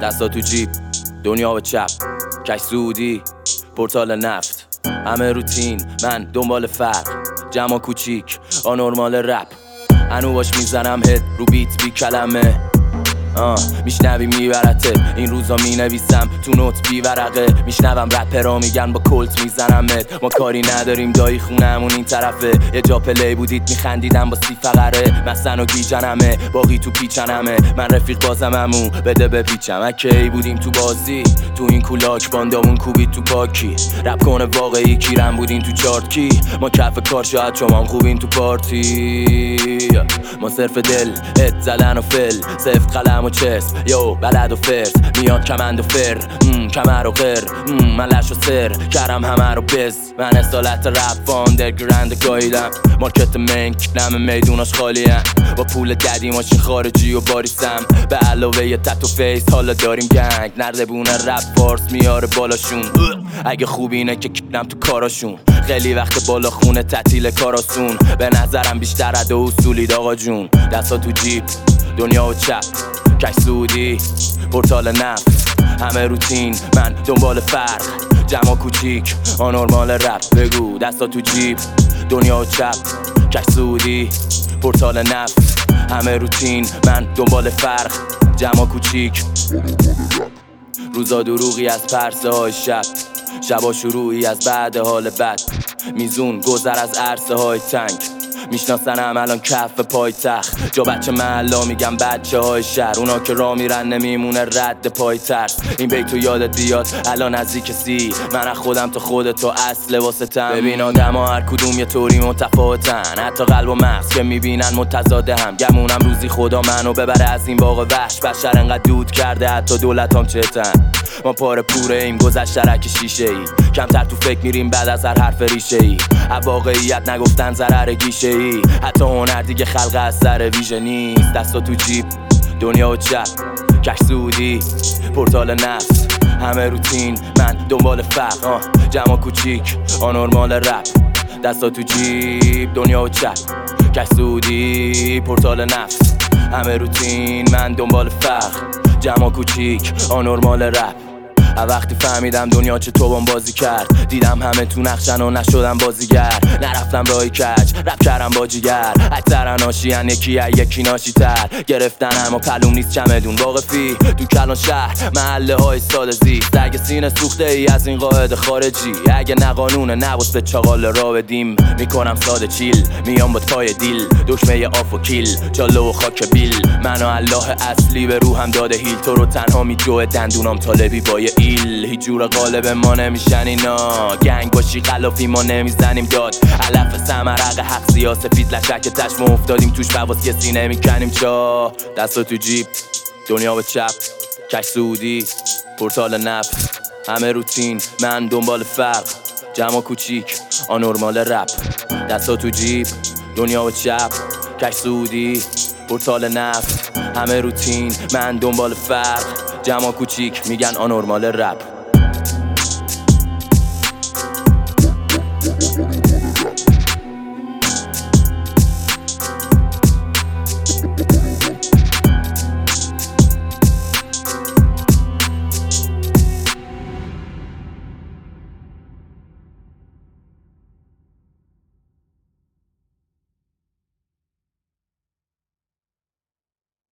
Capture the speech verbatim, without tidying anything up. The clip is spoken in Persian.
دستا تو جیب، دنیا به چپ، کش سعودی، پورتال نفت، همه روتین، من دنبال فرق، جمع کوچیک، آنورمال رپ، هنو باش میزنم هد رو بیت بی کلمه. آه میشنوی میبرته، این روزا مینویسم تو نوت بی ورقه، میشنوم رپرها میگن با کلت میزنمت، ما کاری نداریم دایی خونمون این طرفه، یه جا پلی بودید میخندیدم با سی فقره، مستن و گیجنمه باقی تو پیچنمه، من رفیق بازممو بده بپیچم، اکی بودیم تو بازی تو این کولاک باندامون کوبید تو پاکی، رپ کنه واقعی کیرم بودین تو چارت کی، ما کف کار شاید شما خوبین تو پارتی، ما صرف دل ات زدن و فل سفت قلم و چسب یو بلد و فرس میاد کمند و فر م کمر و غر من لش و سر کرم همه رو بز، من اصالت رپ فاندرگرند گاییدم، مارکت منک نم میدوناش خالیم، با پول ددی ماشین خارجی و باریسم، به علاوه یه تتو فیس حالا داریم گنگ، نرده بونه رپ فارس میاره بالاشون، اگه خوب اینه که کیرم تو کاراشون، خیلی وقت بالا خونه تعطیل کاراسون، به نظرم بیشتر عده اصولید آقا جون، دستا تو جیب، دنیا و چپ، کش سعودی، پورتال نفت، همه روتین، من دنبال فرق، جمع کوچیک، آنورمال رپ، بگو دستا تو جیب، دنیا و چپ، کش سعودی، پورتال نفت، همه روتین، من دنبال فرق، جمع کوچیک، روزا دروغی از پرسه های شب، شبا شروعی از بعد حال بد، میزون گذر از عرصه های تنگ، میشناسنم الان کف پای تخت، جا بچه محلا میگم بچه های شهر، اونا که را میرن نمیمونه رد پای ترس، این بیتو یادت بیاد الان نزدیک سی، من از خودم تا خودتو اصل واسه تم، ببین آدم ها هر کدوم یه طوری متفاوتن، حتی قلب و مغز که میبینن متضاده هم، گمونم روزی خدا منو ببره از این باغ وحش، بشر انقدر دود کرده حتی دولت هم چتن، ما پاره پوره ایم گذشت رک شیشه ای، کمتر تو فکر میریم بعد از هر حرف ریشه ای، واقعیت نگفتن ضرر گیشه ای، حتی هنر دیگه خلق از سر ویژه نیست، دستا تو جیب، دنیا و چپ، کش سعودی، پورتال نفت، همه روتین، من دنبال فرق، آه جمع کوچیک، آنورمال رپ، دستا تو جیب، دنیا و چپ، کش سعودی، پورتال نفت، همه روتین، من دنبال فرق، جمع کوچیک، آنورمال رپ، وقتی فهمیدم دنیا چه توبان بازی کرد، دیدم همه تو نقشن و نشدم بازیگر، نرفتم راهی کج رپ کردم با جیگر، اکثرا ناشیان یکی یکی ناشی تر، گرفتن اما پلوم نیست چمدون واقفی، تو کلان شهر محله های ساده زیست، اگه سینه سوخته ای از این قاعده خارجی، اگه نه قانونه نباس به چاقال را بدیم، میکنم ساده چیل میام با پای دیل، دکمه آف و کیل چالو و خاک بیل، من و الله اصلی به روحم داده هیل، تو رو تنها میجوه دندونام طالبی بای ایل، هیچ جور غالب ما نمیشن اینا، گنگ باشی غلافی ما نمیزنیم داد، علف سمرق حق سیاسفید لشک تشم افتادیم توش بواز کسی نمیکنیم چا، دستا تو جیب، دنیا به چپ، کش سعودی، پورتال نفت، همه روتین، من دنبال فرق، جمع کوچیک، آنورمال رپ، دستا تو جیب، دنیا به چپ، کش سعودی، پورتال نفت، همه روتین، من دنبال فرق، جمع کوچیک، میگن آنورمال رپ.